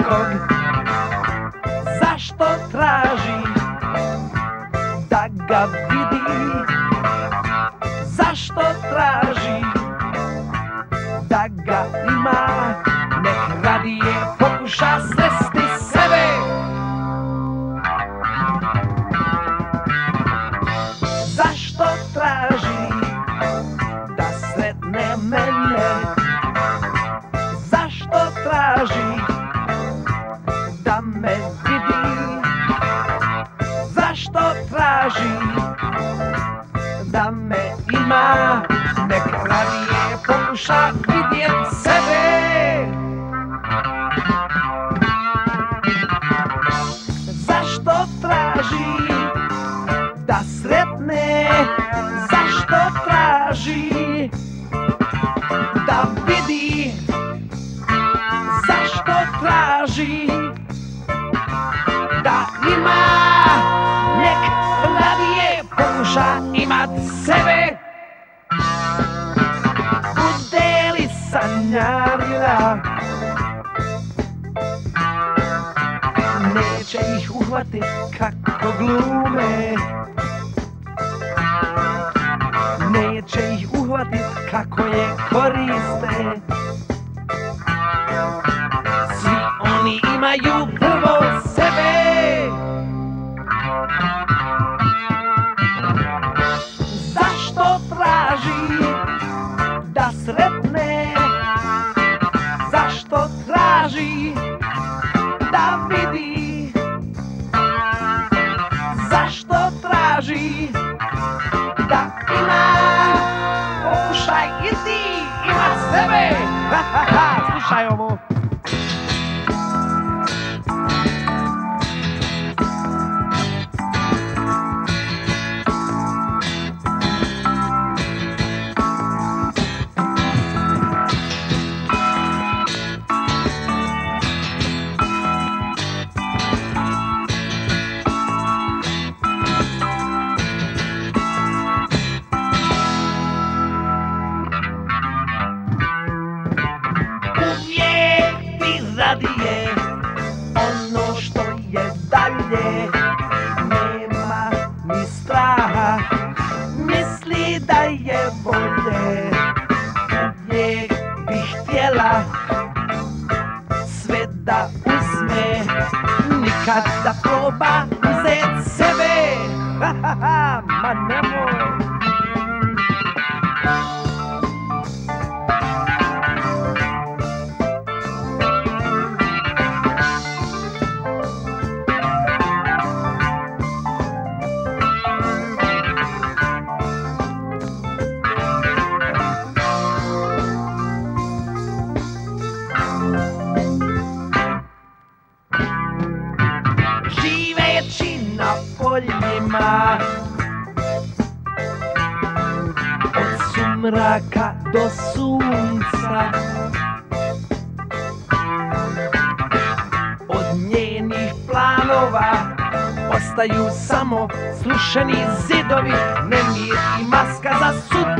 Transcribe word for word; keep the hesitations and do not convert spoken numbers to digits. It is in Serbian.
nekog. Zašto traži da ga vidi? Zašto traži da ga ima? Nek radije pokuša sresti sebe. Zašto traži da sretne mene? Zašto traži da me vidi? Zašto traži da me ima? Nek radije pokuša vidjet sebe. Zašto traži da sretne? Zašto traži da vidi? Zašto traži da ima? Nek radije pokuša imat sebe. Bude li sanjarila? Neće ih uhvatit kako glume. Neće ih uhvatit kako je koriste. Svi oni imaju prvo sebe. Zašto traži da sretne? Zašto traži da vidi? Zašto traži da ima? Pokušaj i ti imat sebe. Ha, ha, ha, slušaj ovo. Radije ono što je dalje, nema ni straha, misli da je bolje. Uvijek bih htjela sve da uzme, nikad da proba uzet sebe. Ha, ha, ha, ma nemoj. Živeći na poljima, od sumraka do sunca, od njenih planova ostaju samo srušeni zidovi, nemir i maska za sud.